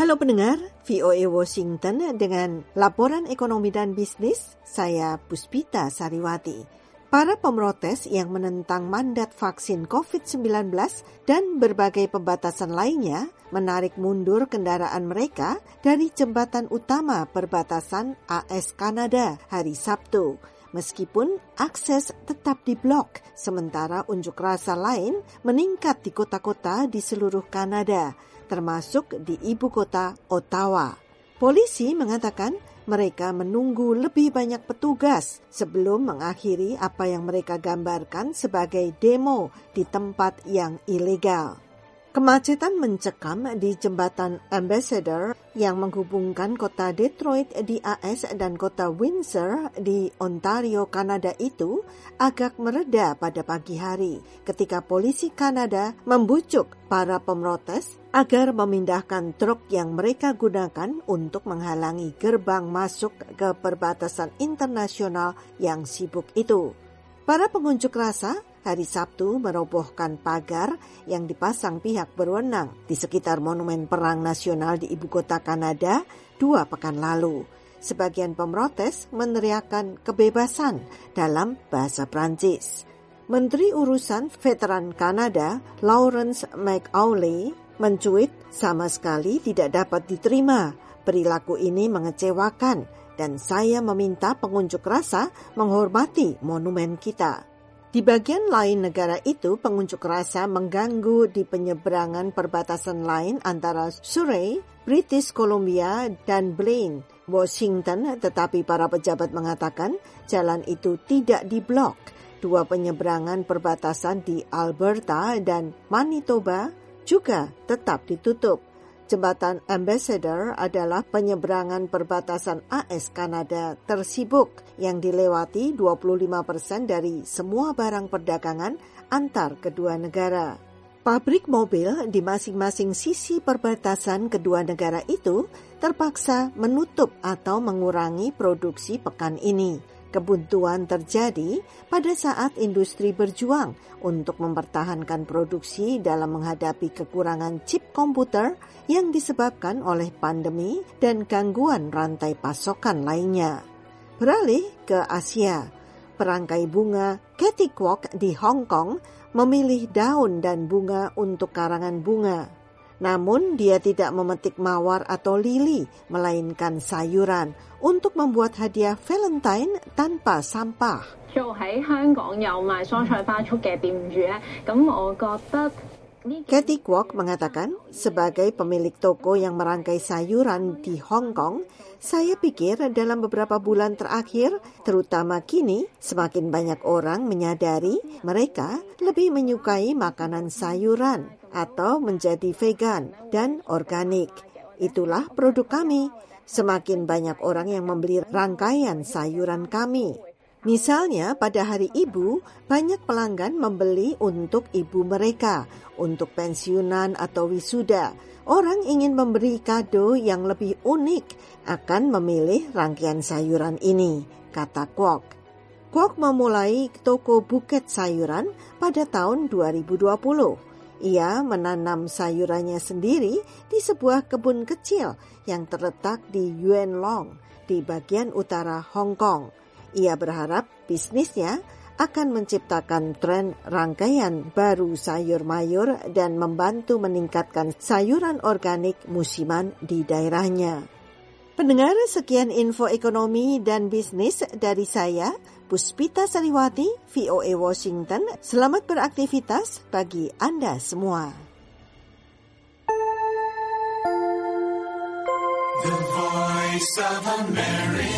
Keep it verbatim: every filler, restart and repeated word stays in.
Halo pendengar, V O A Washington dengan laporan ekonomi dan bisnis, saya Puspita Sariwati. Para pemrotes yang menentang mandat vaksin covid sembilan belas dan berbagai pembatasan lainnya menarik mundur kendaraan mereka dari jembatan utama perbatasan A S Kanada hari Sabtu. Meskipun akses tetap diblok, sementara unjuk rasa lain meningkat di kota-kota di seluruh Kanada, termasuk di ibu kota Ottawa. Polisi mengatakan mereka menunggu lebih banyak petugas sebelum mengakhiri apa yang mereka gambarkan sebagai demo di tempat yang ilegal. Kemacetan mencekam di jembatan Ambassador yang menghubungkan kota Detroit di A S dan kota Windsor di Ontario, Kanada itu agak mereda pada pagi hari ketika polisi Kanada membujuk para pemrotes agar memindahkan truk yang mereka gunakan untuk menghalangi gerbang masuk ke perbatasan internasional yang sibuk itu. Para pengunjuk rasa hari Sabtu merobohkan pagar yang dipasang pihak berwenang di sekitar Monumen Perang Nasional di ibu kota Kanada dua pekan lalu. Sebagian pemrotes meneriakkan kebebasan dalam bahasa Prancis. Menteri Urusan Veteran Kanada, Lawrence McAuley, mencuit sama sekali tidak dapat diterima. Perilaku ini mengecewakan dan saya meminta pengunjuk rasa menghormati monumen kita. Di bagian lain negara itu, pengunjuk rasa mengganggu di penyeberangan perbatasan lain antara Surrey, British Columbia, dan Blaine, Washington, tetapi para pejabat mengatakan jalan itu tidak diblok. Dua penyeberangan perbatasan di Alberta dan Manitoba juga tetap ditutup. Jembatan Ambassador adalah penyeberangan perbatasan A S Kanada tersibuk yang dilewati dua puluh lima persen dari semua barang perdagangan antar kedua negara. Pabrik mobil di masing-masing sisi perbatasan kedua negara itu terpaksa menutup atau mengurangi produksi pekan ini. Kebuntuan terjadi pada saat industri berjuang untuk mempertahankan produksi dalam menghadapi kekurangan chip komputer yang disebabkan oleh pandemi dan gangguan rantai pasokan lainnya. Beralih ke Asia, perangkai bunga Cathy Kwok di Hong Kong memilih daun dan bunga untuk karangan bunga. Namun dia tidak memetik mawar atau lili, melainkan sayuran untuk membuat hadiah Valentine tanpa sampah. Cathy Kwok mengatakan, sebagai pemilik toko yang merangkai sayuran di Hong Kong, saya pikir dalam beberapa bulan terakhir, terutama kini, semakin banyak orang menyadari mereka lebih menyukai makanan sayuran atau menjadi vegan dan organik. Itulah produk kami. Semakin banyak orang yang membeli rangkaian sayuran kami. Misalnya pada hari ibu, banyak pelanggan membeli untuk ibu mereka, untuk pensiunan atau wisuda. Orang ingin memberi kado yang lebih unik, akan memilih rangkaian sayuran ini, kata Kwok. Kwok memulai toko buket sayuran pada tahun dua ribu dua puluh. Ia menanam sayurannya sendiri di sebuah kebun kecil yang terletak di Yuen Long, di bagian utara Hong Kong. Ia berharap bisnisnya akan menciptakan tren rangkaian baru sayur mayur dan membantu meningkatkan sayuran organik musiman di daerahnya. Pendengar, sekian info ekonomi dan bisnis dari saya, Puspita Sariwati, V O A Washington. Selamat beraktivitas bagi Anda semua. The Voice of America.